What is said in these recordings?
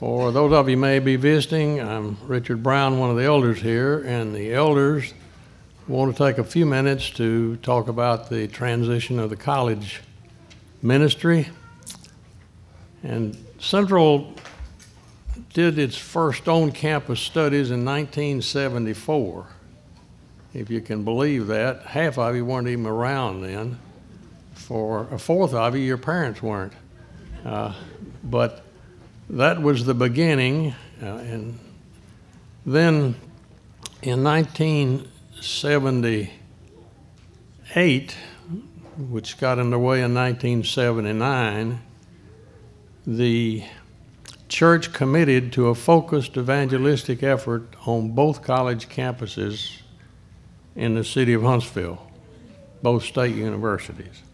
For those of you may be visiting, I'm Richard Brown, one of the elders here, and the elders want to take a few minutes to talk about the transition of the college ministry. And Central did its first on-campus studies in 1974. If you can believe that, half of you weren't even around then. For a fourth of you, your parents weren't. But that was the beginning. And then in 1978, which got underway in 1979, the church committed to a focused evangelistic effort on both college campuses in the city of Huntsville, both state universities.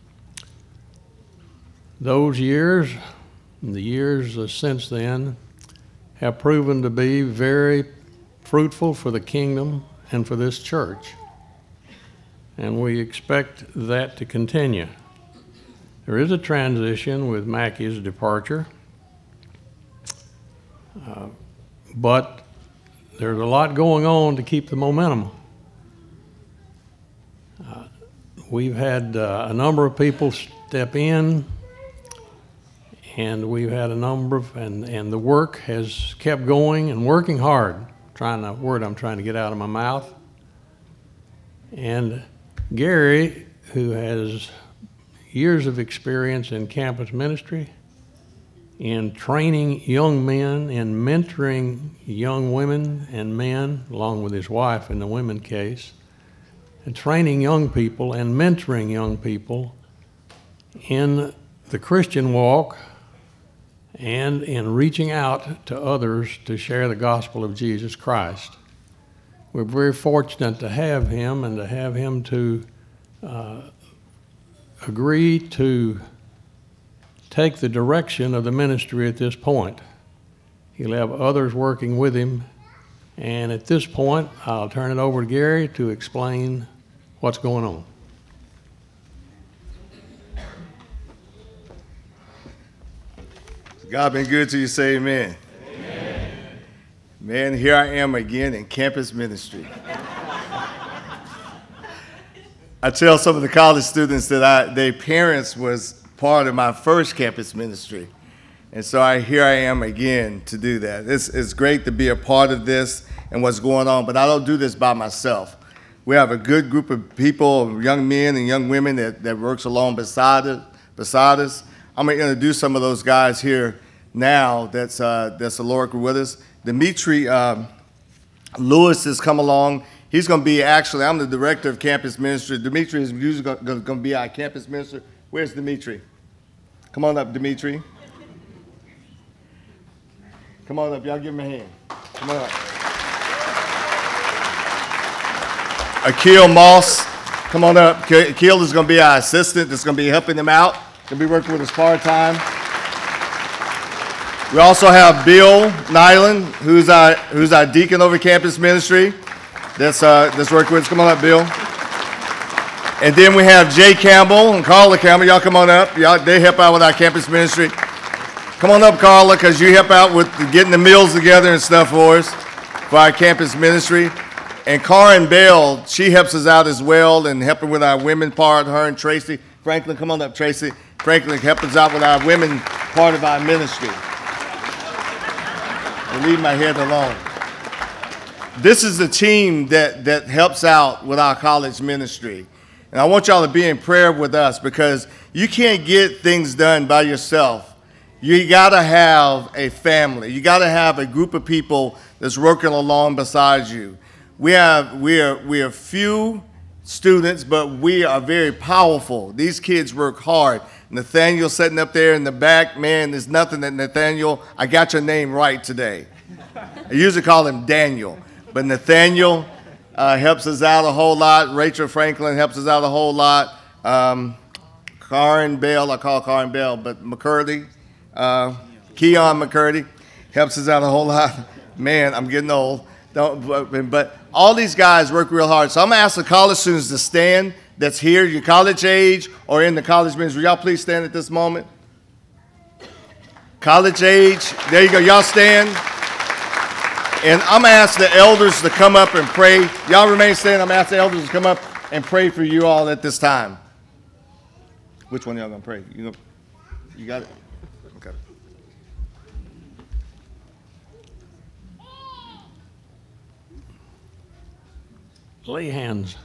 Those years, and the years since then, have proven to be very fruitful for the kingdom and for this church. And we expect that to continue. There is a transition with Mackey's departure, but there's a lot going on to keep the momentum. We've had a number of people step in, and we've had a number of, and the work has kept going and working hard, word I'm trying to get out of my mouth. And Gary, who has years of experience in campus ministry, in training young men, in mentoring young women and men, along with his wife in the women case, and training young people and mentoring young people in the Christian walk and in reaching out to others to share the gospel of Jesus Christ. We're very fortunate to have him and to have him to agree to take the direction of the ministry at this point. He'll have others working with him, and at this point, I'll turn it over to Gary to explain what's going on. God been good to you, say amen. Amen. Man, here I am again in campus ministry. I tell some of the college students that their parents was part of my first campus ministry. And so here I am again to do that. It's great to be a part of this and what's going on, but I don't do this by myself. We have a good group of people, young men and young women that works along beside us. I'm going to introduce some of those guys here now that's the Lord with us. Dimitri Lewis has come along. He's going to be I'm the director of campus ministry. Dimitri is usually going to be our campus minister. Where's Dimitri? Come on up, Dimitri. Come on up. Y'all give him a hand. Come on up. Akil Moss, come on up. Akil is going to be our assistant that's going to be helping him out. Going to be working with us part-time. We also have Bill Nyland, who's our deacon over campus ministry. That's working with us. Come on up, Bill. And then we have Jay Campbell and Carla Campbell. Y'all come on up. They help out with our campus ministry. Come on up, Carla, because you help out with getting the meals together and stuff for us for our campus ministry. And Karen Bell, she helps us out as well and helping with our women part, her and Tracy. Franklin, come on up, Tracy. Franklin helps us out with our women part of our ministry. I leave my head alone. This is the team that helps out with our college ministry. And I want y'all to be in prayer with us because you can't get things done by yourself. You got to have a family. You got to have a group of people that's working along beside you. We are few students, but we are very powerful. These kids work hard. Nathaniel sitting up there in the back, man, there's nothing that Nathaniel, I got your name right today. I usually call him Daniel, but Nathaniel helps us out a whole lot. Rachel Franklin helps us out a whole lot. Karen Bell, I call Karen Bell, but McCurdy, Keon McCurdy helps us out a whole lot. Man, I'm getting old. But all these guys work real hard. So I'm going to ask the college students to stand that's here, your college age or in the college ministry. Y'all please stand at this moment. college age. There you go. Y'all stand. And I'm going to ask the elders to come up and pray. Y'all remain standing. I'm going to ask the elders to come up and pray for you all at this time. Which one of y'all going to pray? You got it? Okay. Lay hands.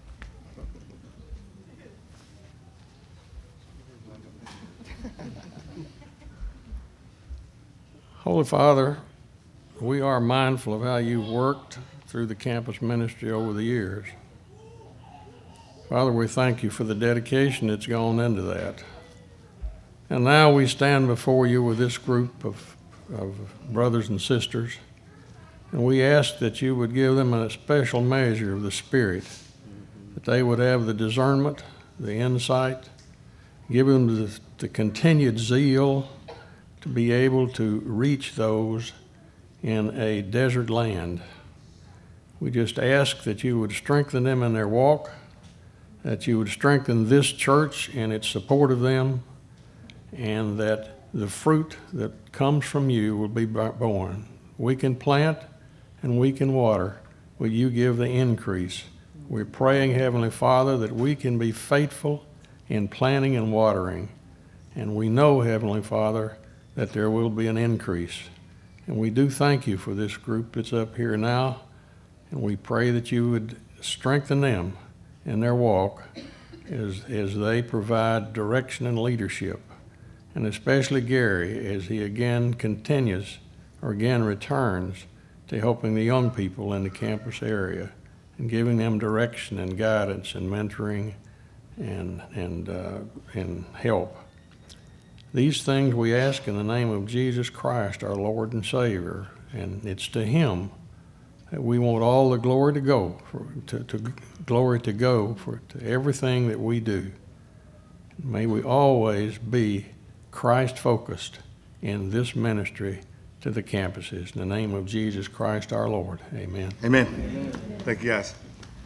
Holy Father, we are mindful of how you've worked through the campus ministry over the years. Father, we thank you for the dedication that's gone into that. And now we stand before you with this group of brothers and sisters, and we ask that you would give them a special measure of the Spirit, that they would have the discernment, the insight, give them the continued zeal to be able to reach those in a desert land. We just ask that you would strengthen them in their walk, that you would strengthen this church in its support of them, and that the fruit that comes from you will be born. We can plant and we can water. Will you give the increase? We're praying, Heavenly Father, that we can be faithful in planting and watering. And we know, Heavenly Father, that there will be an increase. And we do thank you for this group that's up here now. And we pray that you would strengthen them in their walk as they provide direction and leadership. And especially Gary, as he again returns to helping the young people in the campus area and giving them direction and guidance and mentoring and help. These things we ask in the name of Jesus Christ, our Lord and Savior, and it's to him that we want all the glory to go, to everything that we do. May we always be Christ-focused in this ministry to the campuses. In the name of Jesus Christ our Lord, amen. Amen. Amen. Thank you, guys.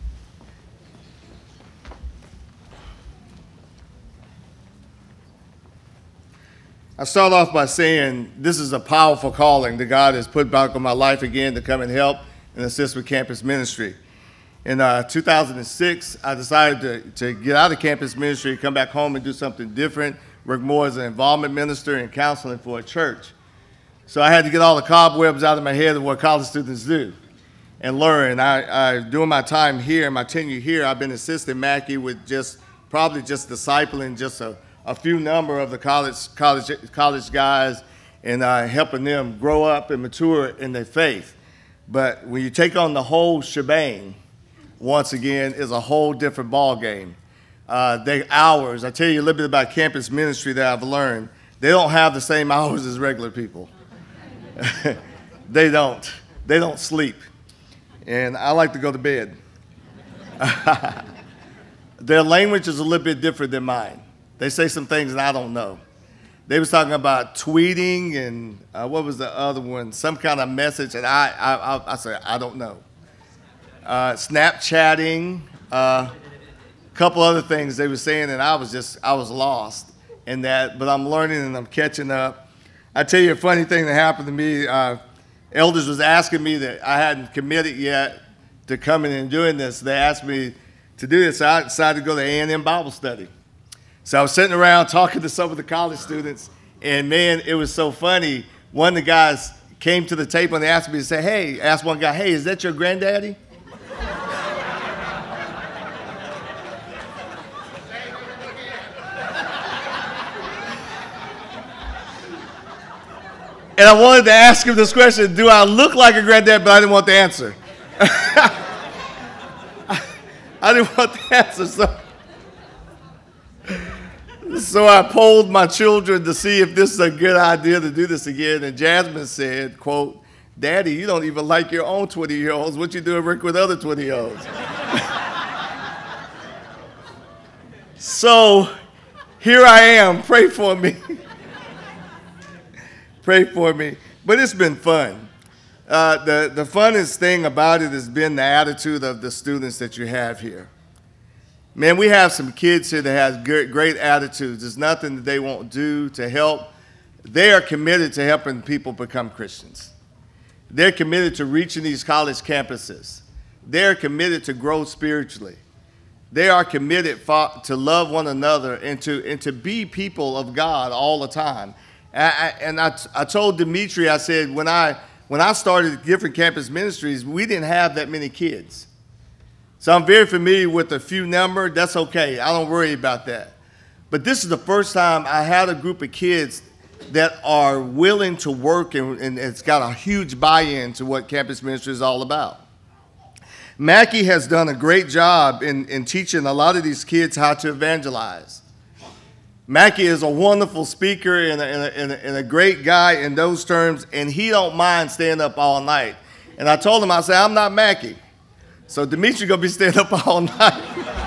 I start off by saying this is a powerful calling that God has put back on my life again to come and help and assist with campus ministry. In 2006, I decided to get out of campus ministry, come back home and do something different, work more as an involvement minister and counseling for a church. So I had to get all the cobwebs out of my head of what college students do and learn. During my time here, my tenure here, I've been assisting Mackie with probably just discipling just a few number of the college guys and helping them grow up and mature in their faith. But when you take on the whole shebang, once again, is a whole different ball game. They hours. I tell you a little bit about campus ministry that I've learned. They don't have the same hours as regular people. They don't sleep. And I like to go to bed. Their language is a little bit different than mine. They say some things that I don't know. They was talking about tweeting and what was the other one? Some kind of message, and I said, I don't know. Snapchatting, a couple other things they were saying, and I was lost in that, but I'm learning and I'm catching up. I tell you a funny thing that happened to me. Elders was asking me that I hadn't committed yet to coming and doing this. They asked me to do this, so I decided to go to A&M Bible study. So I was sitting around talking to some of the college students, and man, it was so funny. One of the guys came to the table and asked me to say, asked one guy, hey, is that your granddaddy? And I wanted to ask him this question, do I look like a granddad? But I didn't want the answer. I didn't want the answer, so I polled my children to see if this is a good idea to do this again. And Jasmine said, quote, Daddy, you don't even like your own 20-year-olds. What you doing working with other 20-year-olds? So here I am. Pray for me. Pray for me. But it's been fun. The funnest thing about it has been the attitude of the students that you have here. Man, we have some kids here that have great attitudes. There's nothing that they won't do to help they are committed to helping people become Christians. They're committed to reaching these college campuses. They're committed to grow spiritually. They are committed to love one another and to be people of God all the time. I told Dimitri, I said, when I started different campus ministries, we didn't have that many kids. So I'm very familiar with the few number. That's okay. I don't worry about that. But this is the first time I had a group of kids that are willing to work, and it's got a huge buy-in to what campus ministry is all about. Mackie has done a great job in teaching a lot of these kids how to evangelize. Mackie is a wonderful speaker and a great guy in those terms, and he don't mind staying up all night. And I told him, I said, I'm not Mackie, so Dimitri gonna be staying up all night.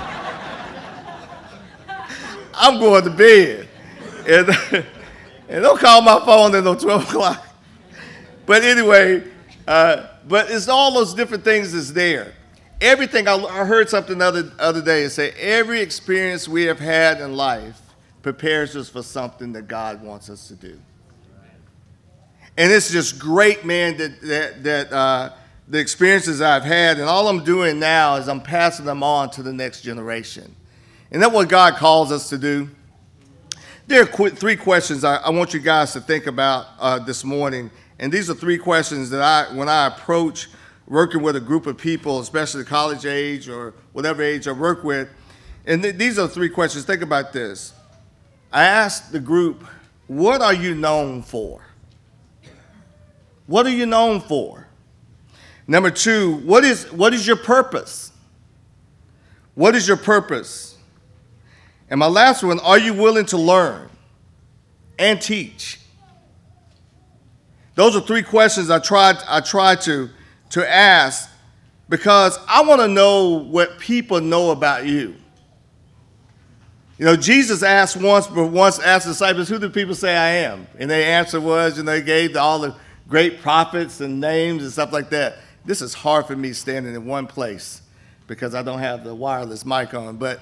I'm going to bed. And don't call my phone at 12 o'clock. But anyway, but it's all those different things that's there. Everything, I heard something the other day and say, every experience we have had in life prepares us for something that God wants us to do. And it's just great, man, that the experiences I've had, and all I'm doing now is I'm passing them on to the next generation. And that's what God calls us to do. There are three questions I want you guys to think about this morning. And these are three questions that when I approach working with a group of people, especially college age or whatever age I work with, and these are three questions. Think about this. I asked the group, what are you known for? What are you known for? Number two, what is your purpose? What is your purpose? And my last one, are you willing to learn and teach? Those are three questions I try to ask because I want to know what people know about you. You know, Jesus asked once asked the disciples, who do people say I am? And their answer was, they gave all the great prophets and names and stuff like that. This is hard for me standing in one place because I don't have the wireless mic on. But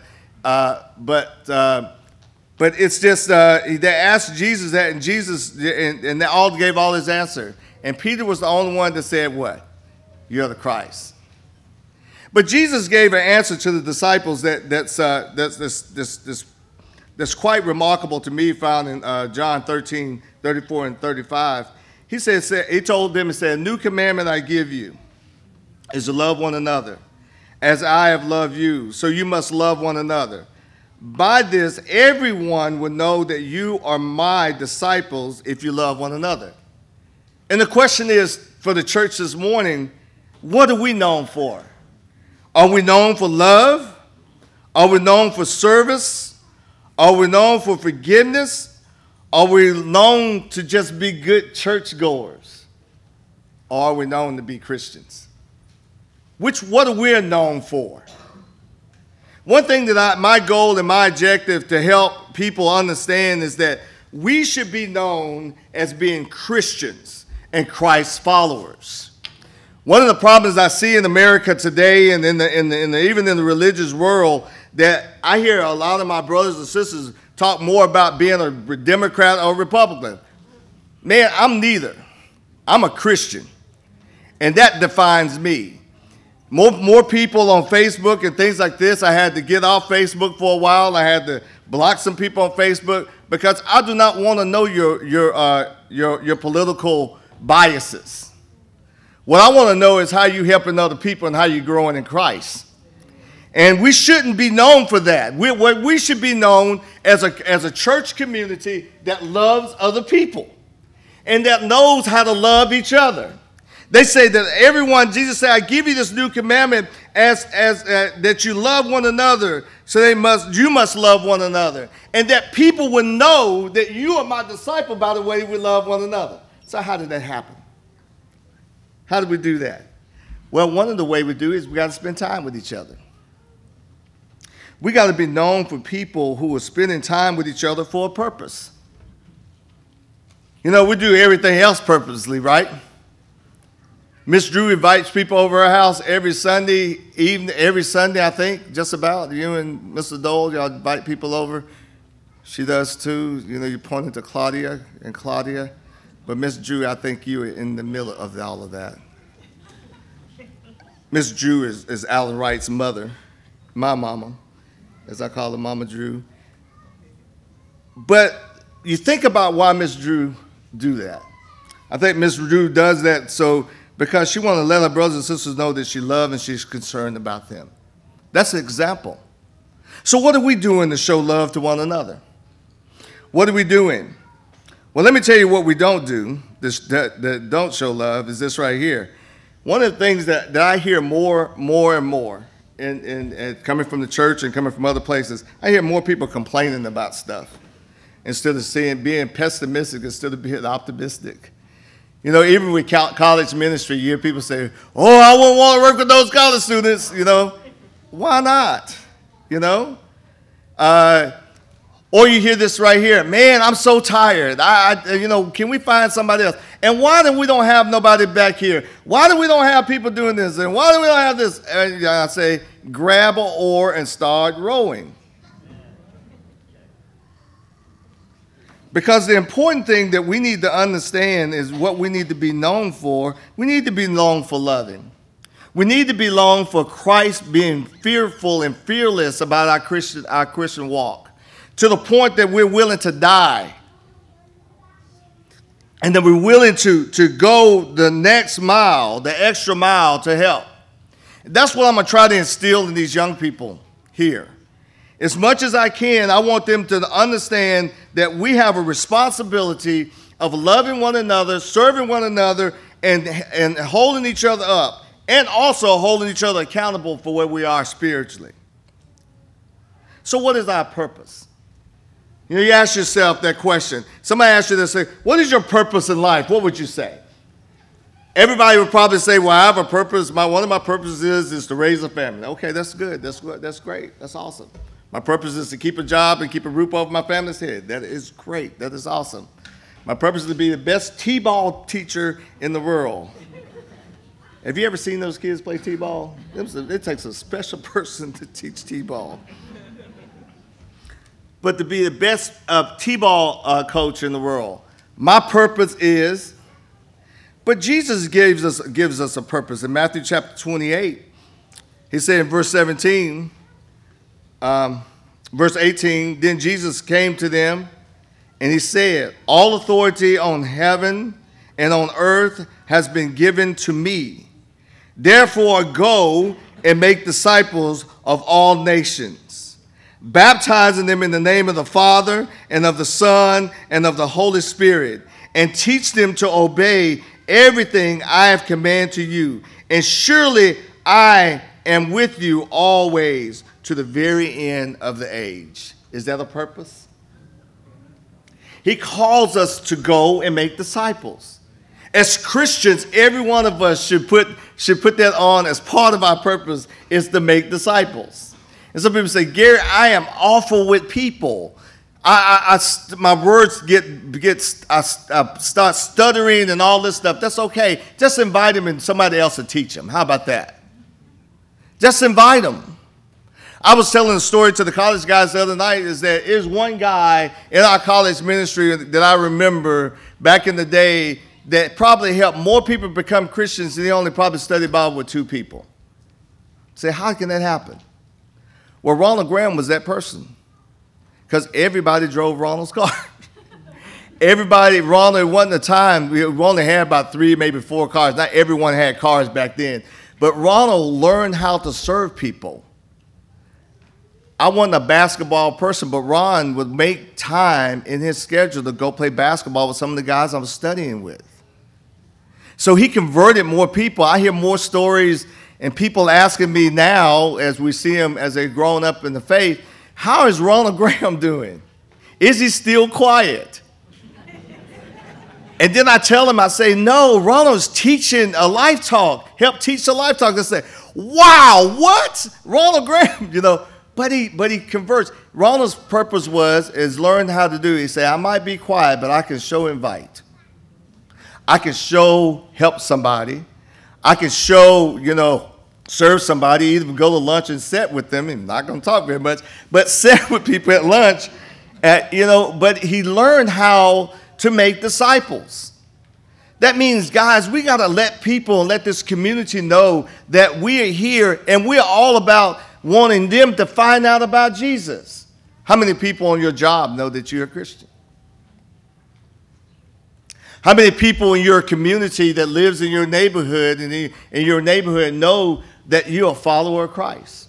it's just, they asked Jesus that, and Jesus, and they all gave all his answer. And Peter was the only one that said what? You're the Christ. But Jesus gave an answer to the disciples that's quite remarkable to me, found in John 13, 34 and 35. He told them, he said, a new commandment I give you is to love one another. As I have loved you, so you must love one another. By this, everyone will know that you are my disciples if you love one another. And the question is, for the church this morning, what are we known for? Are we known for love? Are we known for service? Are we known for forgiveness? Are we known to just be good churchgoers? Or are we known to be Christians? What are we known for? One thing that my goal and my objective to help people understand is that we should be known as being Christians and Christ's followers. One of the problems I see in America today and even in the religious world, that I hear a lot of my brothers and sisters talk more about being a Democrat or Republican. Man, I'm neither. I'm a Christian, and that defines me. More people on Facebook and things like this. I had to get off Facebook for a while. I had to block some people on Facebook because I do not want to know your political biases. What I want to know is how you helping other people and how you growing in Christ. And we shouldn't be known for that. We should be known as a church community that loves other people and that knows how to love each other. They say that Jesus said, I give you this new commandment as that you love one another, so you must love one another. And that people will know that you are my disciple by the way we love one another. So how did that happen? How do we do that? Well, one of the ways we do is we got to spend time with each other. We got to be known for people who are spending time with each other for a purpose. You know, we do everything else purposely, right? Miss Drew invites people over her house every Sunday evening, I think, just about. You and Mr. Dole, y'all invite people over. She does too. You know, you pointed to Claudia and Claudia. But Miss Drew, I think you were in the middle of all of that. Miss Drew is Alan Wright's mother, my mama, as I call her, Mama Drew. But you think about why Miss Drew do that. I think Miss Drew does that because she wants to let her brothers and sisters know that she loves and she's concerned about them. That's an example. So what are we doing to show love to one another? What are we doing? Well, let me tell you what we don't do that don't show love is this right here. One of the things that I hear more and more, and coming from the church and coming from other places, I hear more people complaining about stuff instead of being pessimistic instead of being optimistic. You know, even with college ministry, you hear people say, oh, I wouldn't want to work with those college students, you know. Why not? You know? Or you hear this right here, man, I'm so tired. Can we find somebody else? And why do we don't have nobody back here? Why do we don't have people doing this? And why do we don't have this? And I say, grab an oar and start rowing. Because the important thing that we need to understand is what we need to be known for. We need to be known for loving. We need to be known for Christ being fearful and fearless about our Christian walk, to the point that we're willing to die. And that we're willing to go the next mile, the extra mile to help. That's what I'm going to try to instill in these young people here. As much as I can, I want them to understand that we have a responsibility of loving one another, serving one another, and holding each other up, and also holding each other accountable for where we are spiritually. So what is our purpose? You know, you ask yourself that question. Somebody asks you this, say, what is your purpose in life? What would you say? Everybody would probably say, well, I have a purpose. One of my purposes is to raise a family. Okay, that's good. That's good. That's great. That's awesome. My purpose is to keep a job and keep a roof over my family's head. That is great. That is awesome. My purpose is to be the best T-ball teacher in the world. Have you ever seen those kids play T-ball? It takes a special person to teach T-ball. But to be the best T-ball coach in the world. My purpose is, but Jesus gives us a purpose. In Matthew chapter 28, he said in verse 17, verse 18, then Jesus came to them and he said, all authority on heaven and on earth has been given to me. Therefore go and make disciples of all nations, baptizing them in the name of the Father and of the Son and of the Holy Spirit, and teach them to obey everything I have commanded to you. And surely I am with you always to the very end of the age. Is that a purpose? He calls us to go and make disciples. As Christians, every one of us should put that on as part of our purpose, is to make disciples. And some people say, Gary, I am awful with people. My words I start stuttering and all this stuff. That's okay. Just invite them and somebody else will teach them. How about that? Just invite them. I was telling a story to the college guys the other night, is that there's one guy in our college ministry that I remember back in the day that probably helped more people become Christians than he only probably studied Bible with 2 people. Say, how can that happen? Well, Ronald Graham was that person, because everybody drove Ronald's car. Ronald, it wasn't a time, we only had about 3, maybe 4 cars. Not everyone had cars back then. But Ronald learned how to serve people. I wasn't a basketball person, but Ron would make time in his schedule to go play basketball with some of the guys I was studying with. So he converted more people. I hear more stories and people asking me now, as we see him as they've grown up in the faith, how is Ronald Graham doing? Is he still quiet? And then I tell him, I say, no, Ronald's teaching a Life Talk. Help teach a Life Talk. They say, wow, what? Ronald Graham, But he converts. Ronald's purpose is learn how to do. He said, I might be quiet, but I can show invite. I can show help somebody. I can show, serve somebody, even go to lunch and sit with them. I'm not going to talk very much, but sit with people at lunch But he learned how to make disciples. That means, guys, we got to let people and let this community know that we are here and we're all about wanting them to find out about Jesus. How many people on your job know that you're a Christian? How many people in your community that lives in your neighborhood and in your neighborhood know that you're a follower of Christ?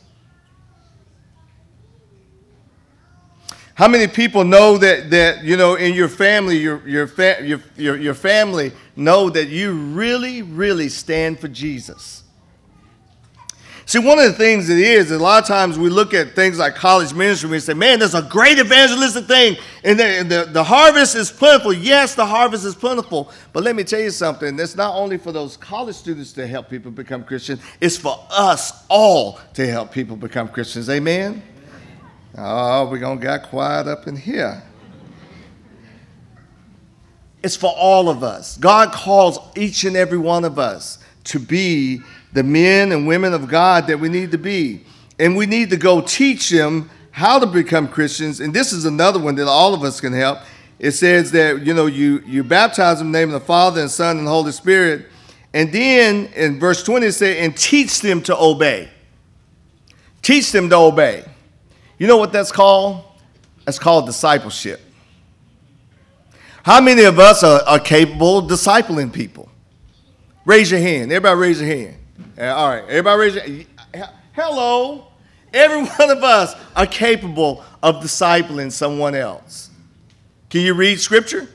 How many people know that in your family, your family know that you really, really stand for Jesus? See, one of the things it is a lot of times we look at things like college ministry and we say, man, there's a great evangelistic thing, and the harvest is plentiful. Yes, the harvest is plentiful, but let me tell you something. It's not only for those college students to help people become Christians, it's for us all to help people become Christians. Amen? Oh, we're going to get quiet up in here. It's for all of us. God calls each and every one of us to be the men and women of God that we need to be. And we need to go teach them how to become Christians. And this is another one that all of us can help. It says that, you baptize them in the name of the Father and Son and Holy Spirit. And then in verse 20 it says, and teach them to obey. Teach them to obey. You know what that's called? That's called discipleship. How many of us are capable of discipling people? Raise your hand. Everybody raise your hand. All right. Everybody raise your hand. Hello. Every one of us are capable of discipling someone else. Can you read Scripture?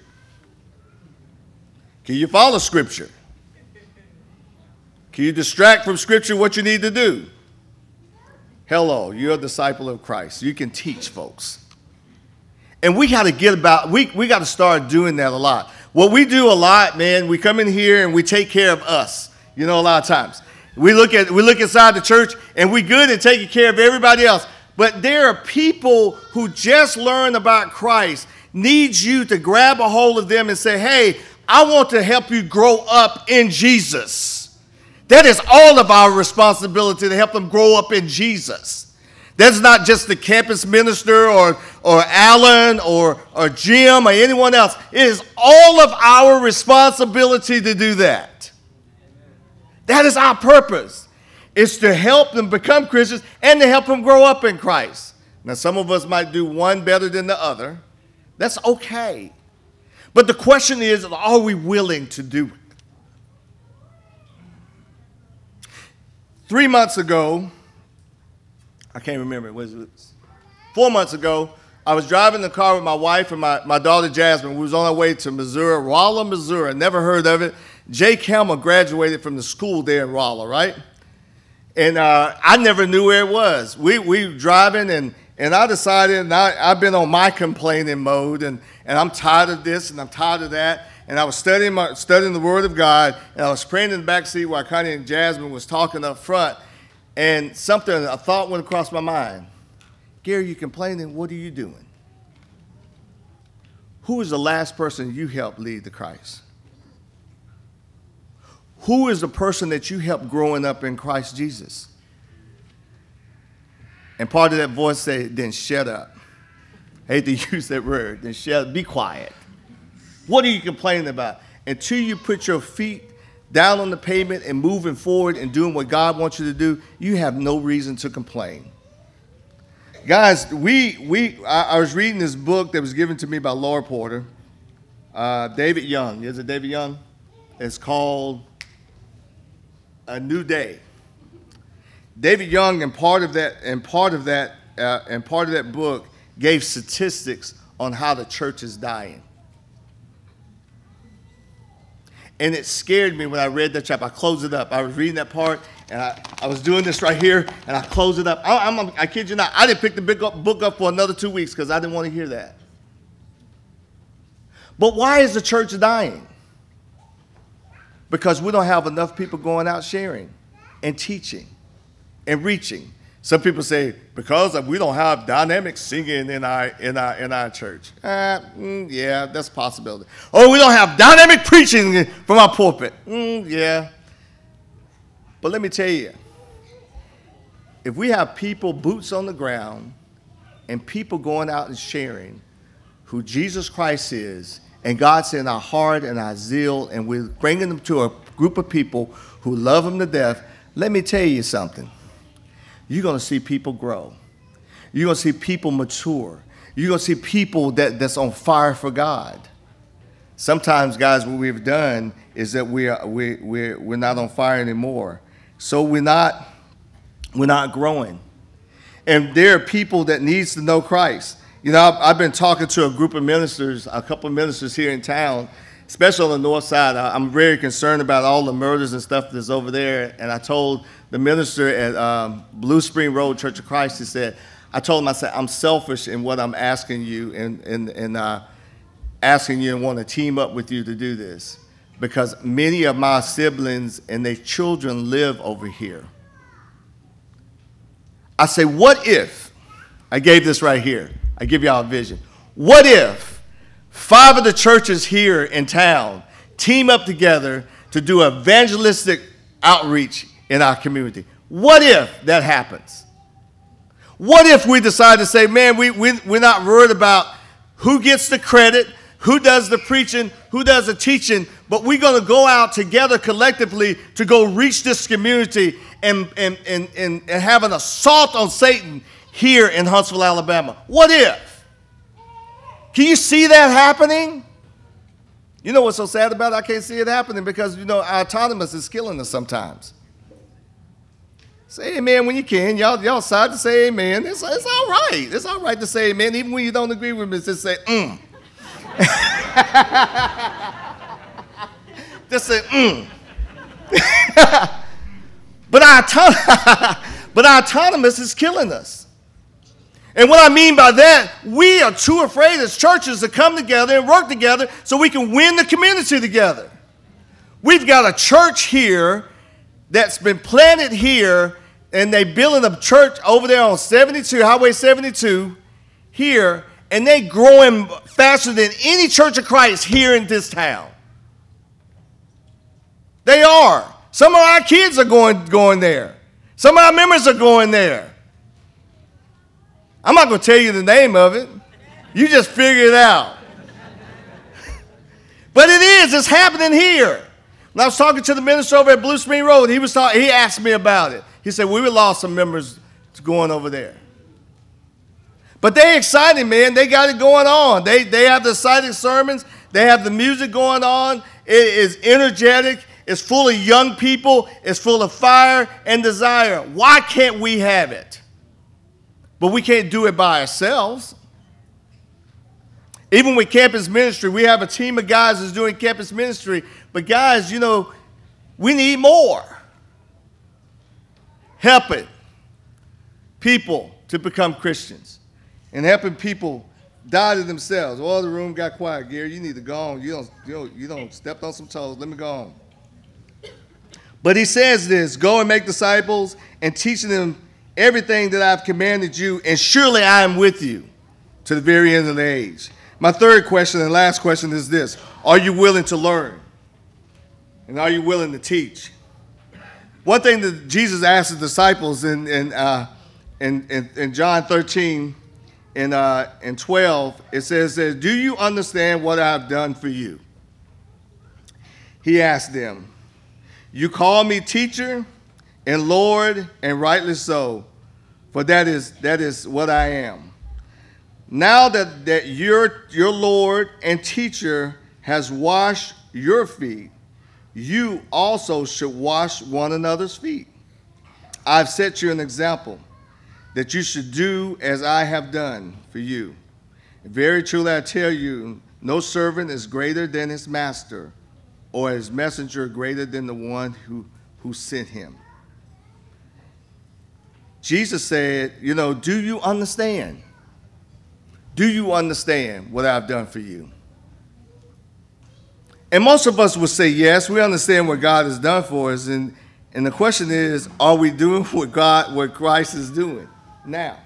Can you follow Scripture? Can you distract from Scripture what you need to do? Hello, you're a disciple of Christ. You can teach folks. And we got to we got to start doing that a lot. What we do a lot, man, we come in here and we take care of us. A lot of times. We look inside the church and we're good at taking care of everybody else. But there are people who just learned about Christ, needs you to grab a hold of them and say, hey, I want to help you grow up in Jesus. That is all of our responsibility to help them grow up in Jesus. That's not just the campus minister or Alan or Jim or anyone else. It is all of our responsibility to do that. That is our purpose. It's to help them become Christians and to help them grow up in Christ. Now, some of us might do one better than the other. That's okay. But the question is, are we willing to do it? 3 months ago, I can't remember, was it 4 months ago, I was driving the car with my wife and my daughter Jasmine. We was on our way to Missouri, Rolla, Missouri. Never heard of it. Jay Kelmer graduated from the school there in Rolla, right? And I never knew where it was. We were driving, and I decided, and I've been on my complaining mode, and I'm tired of this, and I'm tired of that. And I was studying the Word of God, and I was praying in the back seat while Connie and Jasmine was talking up front, and a thought went across my mind. Gary, you complaining, what are you doing? Who was the last person you helped lead to Christ? Who is the person that you helped growing up in Christ Jesus? And part of that voice said, then shut up. I hate to use that word. Then shut up. Be quiet. What are you complaining about? Until you put your feet down on the pavement and moving forward and doing what God wants you to do, you have no reason to complain. Guys, I was reading this book that was given to me by Laura Porter, David Young. Is it David Young? It's called A New Day. David Young, and part of that book gave statistics on how the church is dying. And it scared me when I read that chapter. I closed it up. I was reading that part, and I was doing this right here, and I closed it up. I kid you not. I didn't pick the book up for another 2 weeks because I didn't want to hear that. But why is the church dying? Because we don't have enough people going out sharing and teaching and reaching. Some people say, because we don't have dynamic singing in our church. Yeah, that's a possibility. Oh, we don't have dynamic preaching from our pulpit. Yeah. But let me tell you, if we have people, boots on the ground, and people going out and sharing, who Jesus Christ is, and God's in our heart and our zeal, and we're bringing them to a group of people who love him to death, let me tell you something. You're going to see people grow. You're going to see people mature. You're going to see people that's on fire for God. Sometimes, guys, what we've done is that we're not on fire anymore. So we're not growing. And there are people that needs to know Christ. You know, I've been talking to a group of ministers, a couple of ministers here in town, especially on the north side. I'm very concerned about all the murders and stuff that's over there. And I told the minister at Blue Spring Road Church of Christ, I told him, I said, I'm selfish in what I'm asking you and asking you and want to team up with you to do this. Because many of my siblings and their children live over here. I say, what if, I gave this right here. I give y'all a vision. What if 5 of the churches here in town team up together to do evangelistic outreach in our community? What if that happens? What if we decide to say, man, we're not worried about who gets the credit, who does the preaching, who does the teaching, but we're going to go out together collectively to go reach this community and have an assault on Satan here in Huntsville, Alabama. What if? Can you see that happening? You know what's so sad about it? I can't see it happening because, you know, our autonomous is killing us sometimes. Say amen when you can. Y'all decide to say amen. It's all right. It's all right to say amen, even when you don't agree with me. Just say, Just say, But our autonomous is killing us. And what I mean by that, we are too afraid as churches to come together and work together so we can win the community together. We've got a church here that's been planted here, and they building a church over there on Highway 72 here, and they growing faster than any Church of Christ here in this town. They are. Some of our kids are going there. Some of our members are going there. I'm not going to tell you the name of it. You just figure it out. But it's happening here. When I was talking to the minister over at Blue Spring Road, he asked me about it. He said, we lost some members going over there. But they're excited, man. They got it going on. They have the exciting sermons. They have the music going on. It is energetic. It's full of young people. It's full of fire and desire. Why can't we have it? But we can't do it by ourselves. Even with campus ministry, we have a team of guys that's doing campus ministry. But guys, you know, we need more. Helping people to become Christians and helping people die to themselves. Oh, the room got quiet, Gary. You need to go on. You don't step on some toes. Let me go on. But he says this, go and make disciples and teaching them everything that I've commanded you, and surely I am with you to the very end of the age. My third question and last question is this. Are you willing to learn? And are you willing to teach? One thing that Jesus asked the disciples in John 13 and 12, it says, do you understand what I have done for you? He asked them, you call me teacher and Lord, and rightly so, for that is what I am. Now that your Lord and teacher has washed your feet, you also should wash one another's feet. I've set you an example that you should do as I have done for you. Very truly I tell you, no servant is greater than his master, or his messenger greater than the one who sent him. Jesus said, you know, do you understand? Do you understand what I've done for you? And most of us would say, yes, we understand what God has done for us. And the question is, are we doing what Christ is doing now?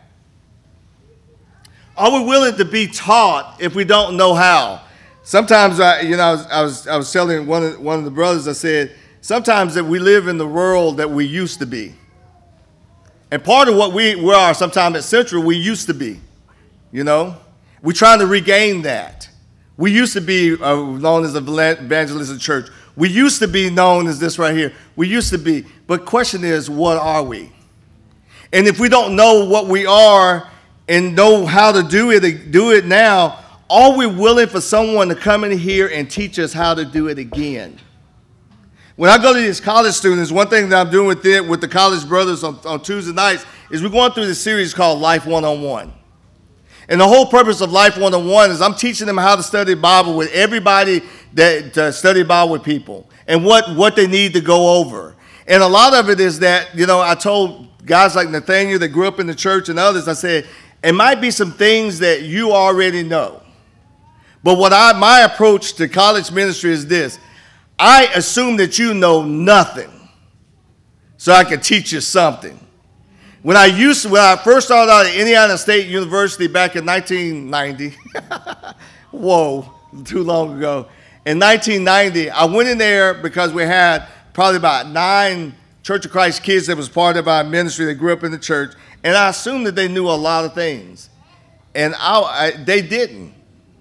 Are we willing to be taught if we don't know how? Sometimes, I was telling one of the brothers, I said, sometimes that we live in the world that we used to be. And part of what we are sometimes at Central, we used to be, you know. We're trying to regain that. We used to be known as an evangelistic church. We used to be known as this right here. We used to be. But question is, what are we? And if we don't know what we are and know how to do it now, are we willing for someone to come in here and teach us how to do it again? When I go to these college students, one thing that I'm doing with the college brothers on Tuesday nights is we're going through this series called Life 101. And the whole purpose of Life 101 is I'm teaching them how to study the Bible with everybody that study the Bible with people and what they need to go over. And a lot of it is that, I told guys like Nathaniel that grew up in the church and others, I said, it might be some things that you already know. But my approach to college ministry is this. I assume that you know nothing so I can teach you something. When I first started out at Indiana State University back in 1990, whoa, too long ago. In 1990, I went in there because we had probably about 9 Church of Christ kids that was part of our ministry that grew up in the church, and I assumed that they knew a lot of things, and they didn't.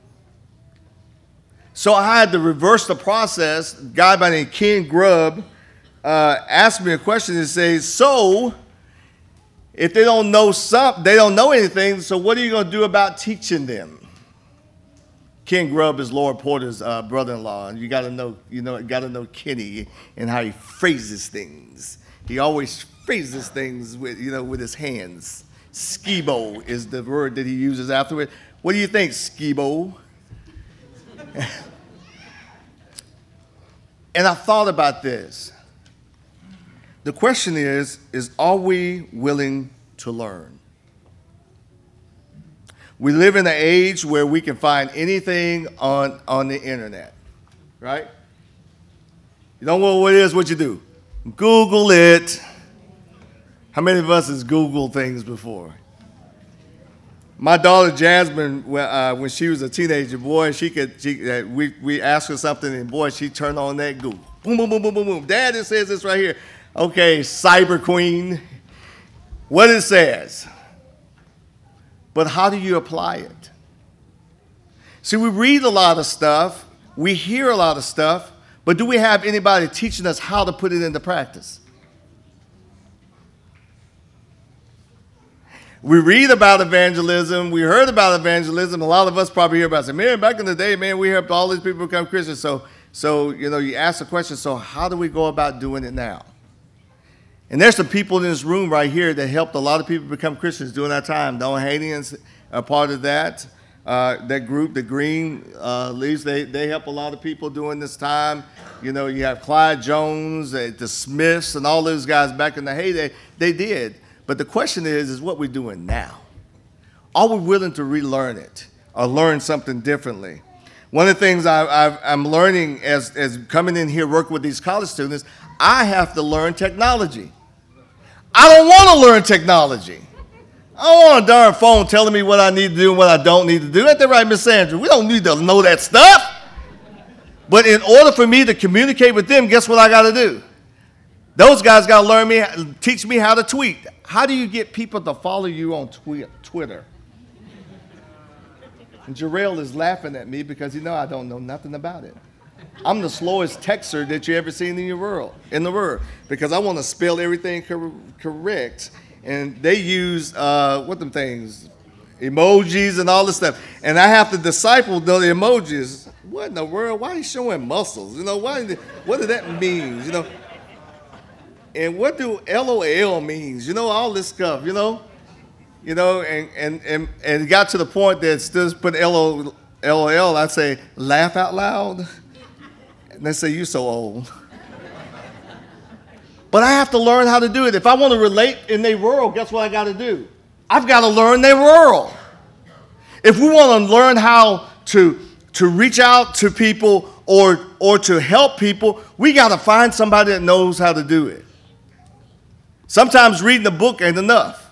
So I had to reverse the process. A guy by the name Ken Grubb asked me a question and says, so if they don't know anything, so what are you going to do about teaching them? Ken Grubb is Lord Porter's brother-in-law, and you got to know Kenny and how he phrases things. He always phrases things with his hands. Skibo is the word that he uses afterward. What do you think, Skibo? And I thought about this. The question is are we willing to learn? We live in an age where we can find anything on the internet, right? You don't know what it is, what you do? Google it. How many of us has Googled things before? My daughter Jasmine, when she was a teenager, boy, we asked her something, and boy, she turned on that Google. Boom, boom, boom, boom, boom, boom. Dad, it says this right here. Okay, Cyber Queen. What it says. But how do you apply it? See, we read a lot of stuff, we hear a lot of stuff, but do we have anybody teaching us how to put it into practice? We read about evangelism. We heard about evangelism. A lot of us probably hear about it. Man, back in the day, man, we helped all these people become Christians. So you ask the question, so how do we go about doing it now? And there's some people in this room right here that helped a lot of people become Christians during that time. Don Hadians are part of that. That group, the Green Leaves, they help a lot of people during this time. You have Clyde Jones, the Smiths, and all those guys back in the heyday. They did. But the question is what we're doing now. Are we willing to relearn it or learn something differently? One of the things I'm learning as coming in here working with these college students, I have to learn technology. I don't want to learn technology. I don't want a darn phone telling me what I need to do and what I don't need to do. Ain't that right, Miss Sandra? We don't need to know that stuff. But in order for me to communicate with them, guess what I got to do? Those guys got to teach me how to tweet. How do you get people to follow you on Twitter? And Jarrell is laughing at me because I don't know nothing about it. I'm the slowest texter that you ever seen in the world, because I want to spell everything correct. And they use, emojis and all this stuff. And I have to disciple the emojis. What in the world? Why are you showing muscles? What does that mean? And what do LOL means? All this stuff, and it got to the point that still put LOL, I say, laugh out loud. And they say, you so old. But I have to learn how to do it. If I want to relate in their world, guess what I got to do? I've got to learn their world. If we want to learn how to reach out to people or to help people, we got to find somebody that knows how to do it. Sometimes reading a book ain't enough.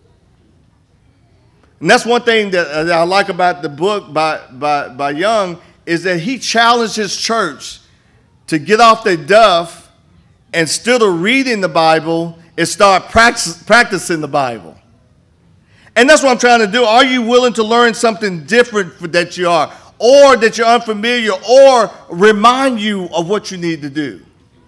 And that's one thing that I like about the book by Young is that he challenged his church to get off their duff and instead of reading the Bible and start practicing the Bible. And that's what I'm trying to do. Are you willing to learn something different that you are, or that you're unfamiliar, or remind you of what you need to do?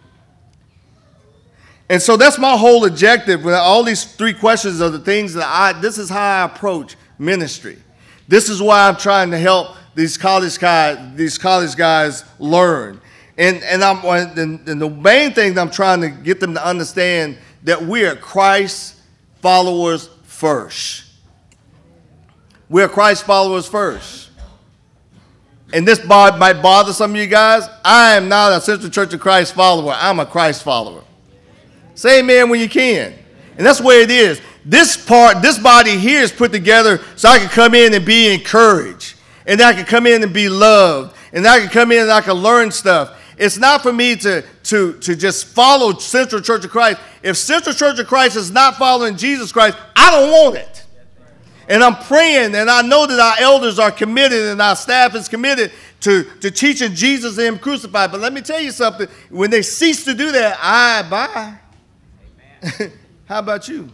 And so that's my whole objective. With all these three questions are the things that this is how I approach ministry. This is why I'm trying to help these college guys learn. And the main thing that I'm trying to get them to understand that we are Christ followers first. We're Christ followers first. And this might bother some of you guys. I am not a Central Church of Christ follower. I'm a Christ follower. Say amen when you can. And that's where it is. This body here is put together so I can come in and be encouraged. And I can come in and be loved. And I can come in and I can learn stuff. It's not for me to just follow Central Church of Christ. If Central Church of Christ is not following Jesus Christ, I don't want it. And I'm praying, and I know that our elders are committed and our staff is committed to teaching Jesus and Him crucified. But let me tell you something. When they cease to do that, bye. How about you?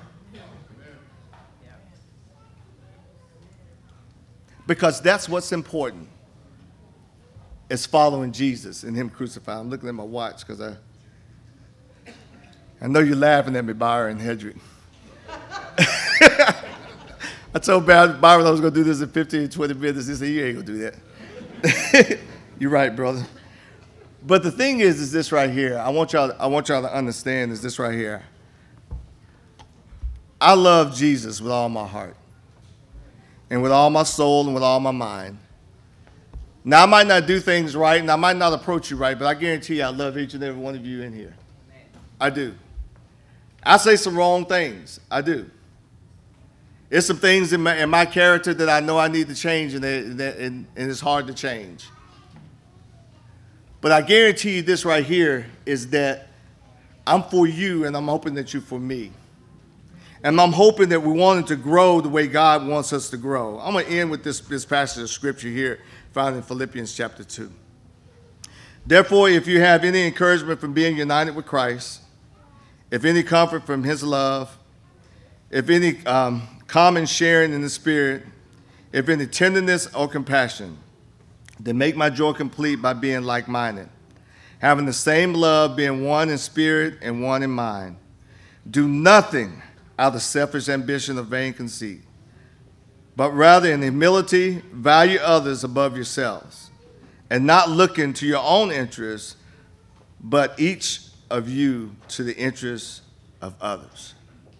Because that's what's important. It's following Jesus and Him crucified. I'm looking at my watch because I know you're laughing at me, Byron and Hedrick. I told Byron I was going to do this in 15, 20 minutes. He said, you ain't going to do that. You're right, brother. But the thing is this right here. I want y'all to understand is this right here. I love Jesus with all my heart and with all my soul and with all my mind. Now, I might not do things right, and I might not approach you right, but I guarantee you I love each and every one of you in here. I do. I say some wrong things. I do. There's some things in my character that I know I need to change, and it's hard to change. But I guarantee you this right here is that I'm for you, and I'm hoping that you're for me. And I'm hoping that we wanted to grow the way God wants us to grow. I'm going to end with this passage of Scripture here, found in Philippians chapter 2. Therefore, if you have any encouragement from being united with Christ, if any comfort from His love, if any common sharing in the Spirit, if any tenderness or compassion, then make my joy complete by being like-minded, having the same love, being one in spirit and one in mind. Do nothing out of selfish ambition or vain conceit, but rather in humility value others above yourselves, and not looking to your own interests, but each of you to the interests of others.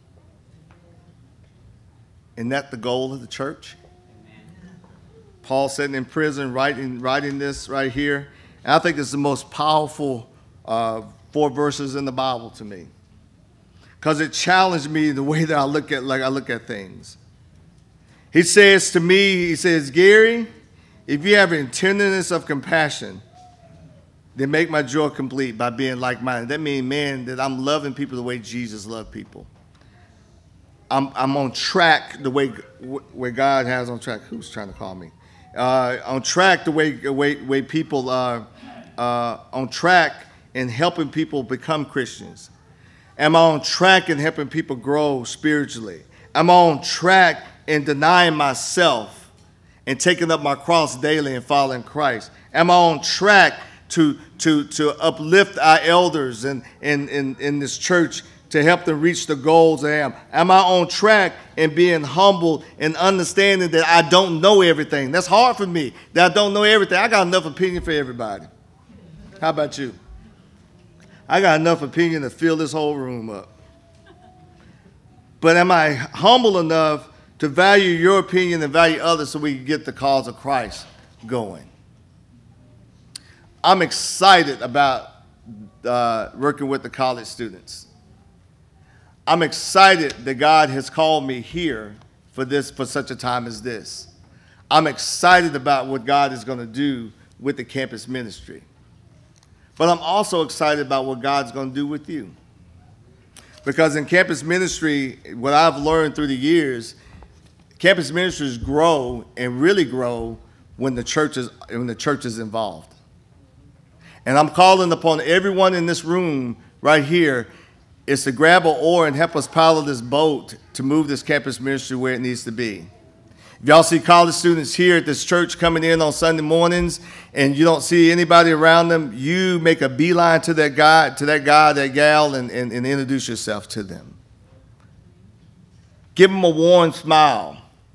Isn't that the goal of the church? Paul sitting in prison writing this right here. And I think it's the most powerful 4 verses in the Bible to me, because it challenged me the way that I look at things. He says to me, Gary, if you have a tenderness of compassion, then make my joy complete by being like-minded. That means, man, that I'm loving people the way Jesus loved people. I'm on track the way God has on track. Who's trying to call me? On track the way people are on track in helping people become Christians. Am I on track in helping people grow spiritually? Am I on track in denying myself and taking up my cross daily and following Christ? Am I on track to uplift our elders in this church to help them reach the goals I am? Am I on track in being humble and understanding that I don't know everything? That's hard for me, that I don't know everything. I got enough opinion for everybody. How about you? I got enough opinion to fill this whole room up. But am I humble enough to value your opinion and value others so we can get the cause of Christ going? I'm excited about working with the college students. I'm excited that God has called me here for such a time as this. I'm excited about what God is going to do with the campus ministry. But I'm also excited about what God's going to do with you. Because in campus ministry, what I've learned through the years, campus ministries grow and really grow when the church is involved. And I'm calling upon everyone in this room right here. is to grab an oar and help us paddle this boat to move this campus ministry where it needs to be. If y'all see college students here at this church coming in on Sunday mornings and you don't see anybody around them, you make a beeline to that guy, that gal, and introduce yourself to them. Give them a warm smile,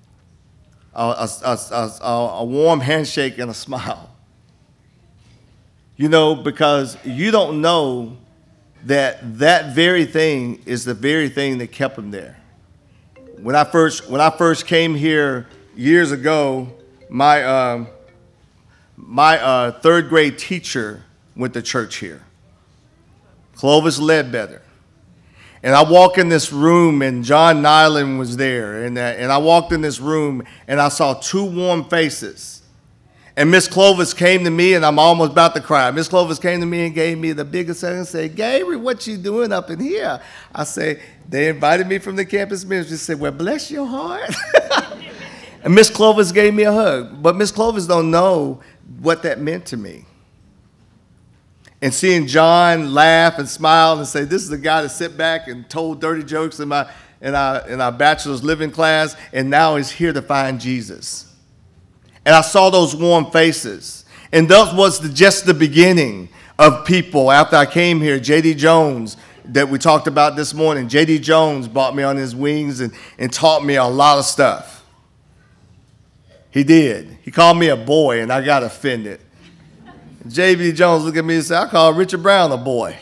a warm handshake and a smile. You know, because you don't know that very thing is the very thing that kept them there. When I first came here years ago, my third grade teacher went to church here, Clovis Ledbetter. And I walk in this room, and John Nyland was there, and I walked in this room, and I saw two warm faces. And Miss Clovis came to me, and I'm almost about to cry. Miss Clovis came to me and gave me the biggest hug and said, "Gabriel, what you doing up in here?" I say, "They invited me from the campus ministry." She said, "Well, bless your heart." And Miss Clovis gave me a hug. But Miss Clovis don't know what that meant to me. And seeing John laugh and smile and say, "This is the guy that sat back and told dirty jokes in our bachelor's living class, and now he's here to find Jesus." And I saw those warm faces. And that was just the beginning of people. After I came here, J.D. Jones, that we talked about this morning, J.D. Jones brought me on his wings and taught me a lot of stuff. He did. He called me a boy, and I got offended. J.D. Jones looked at me and said, "I call Richard Brown a boy."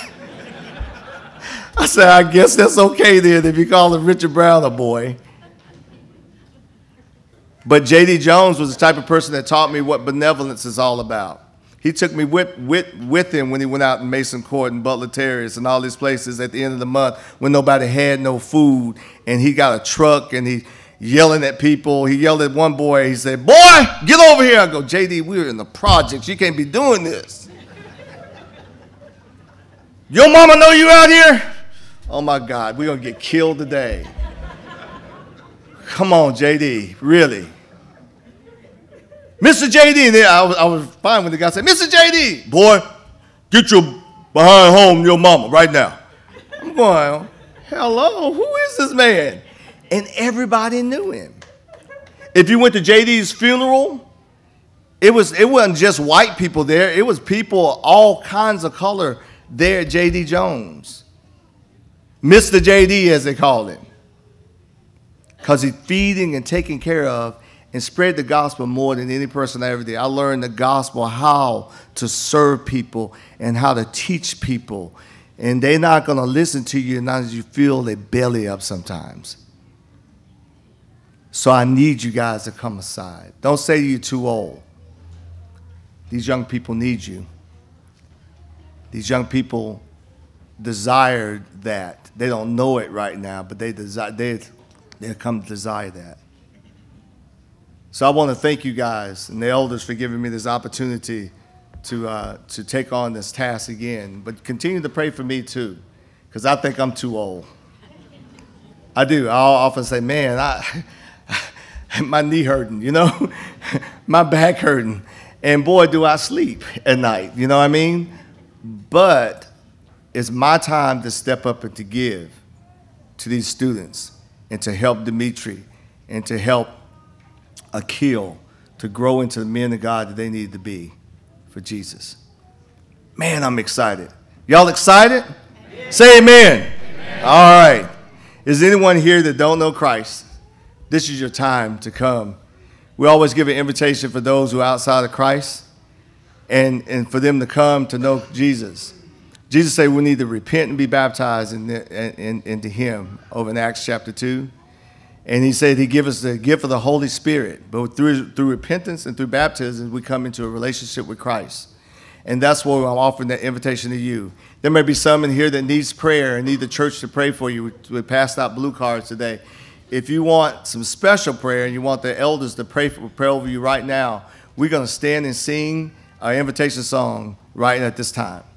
I said, "I guess that's okay then if you call Richard Brown a boy." But J.D. Jones was the type of person that taught me what benevolence is all about. He took me with him when he went out in Mason Court and Butler Terrace and all these places at the end of the month when nobody had no food, and he got a truck and he yelling at people. He yelled at one boy. He said, "Boy, get over here." I go, "JD, we're in the projects. You can't be doing this." "Your mama know you out here?" Oh my God, we're going to get killed today. Come on, JD, really. "Mr. JD, and then I was fine when the guy said, "Mr. JD, boy, get your behind home to your mama right now." I'm going, "Hello, who is this man?" And everybody knew him. If you went to JD's funeral, it wasn't just white people there. It was people all kinds of color there at JD Jones. Mr. JD, as they called him. Because he's feeding and taking care of and spread the gospel more than any person I ever did. I learned the gospel, how to serve people and how to teach people. And they're not going to listen to you unless you feel their belly up sometimes. So I need you guys to come aside. Don't say you're too old. These young people need you. These young people desire that. They don't know it right now, but they come to desire that. So I want to thank you guys and the elders for giving me this opportunity to take on this task again. But continue to pray for me too, because I think I'm too old. I do. I'll often say, "Man, my knee hurting, you know, my back hurting, and boy, do I sleep at night." You know what I mean? But it's my time to step up and to give to these students and to help Dimitri and to help Akil to grow into the men of God that they need to be for Jesus. Man, I'm excited. Y'all excited? Amen. Say amen. Amen. All right. Is anyone here that don't know Christ? This is your time to come. We always give an invitation for those who are outside of Christ and for them to come to know Jesus. Jesus said we need to repent and be baptized into him over in Acts chapter 2. And he said he give us the gift of the Holy Spirit. But through repentance and through baptism, we come into a relationship with Christ. And that's why I'm offering that invitation to you. There may be some in here that needs prayer and need the church to pray for you. We passed out blue cards today. If you want some special prayer and you want the elders to pray over you right now, we're going to stand and sing our invitation song right at this time.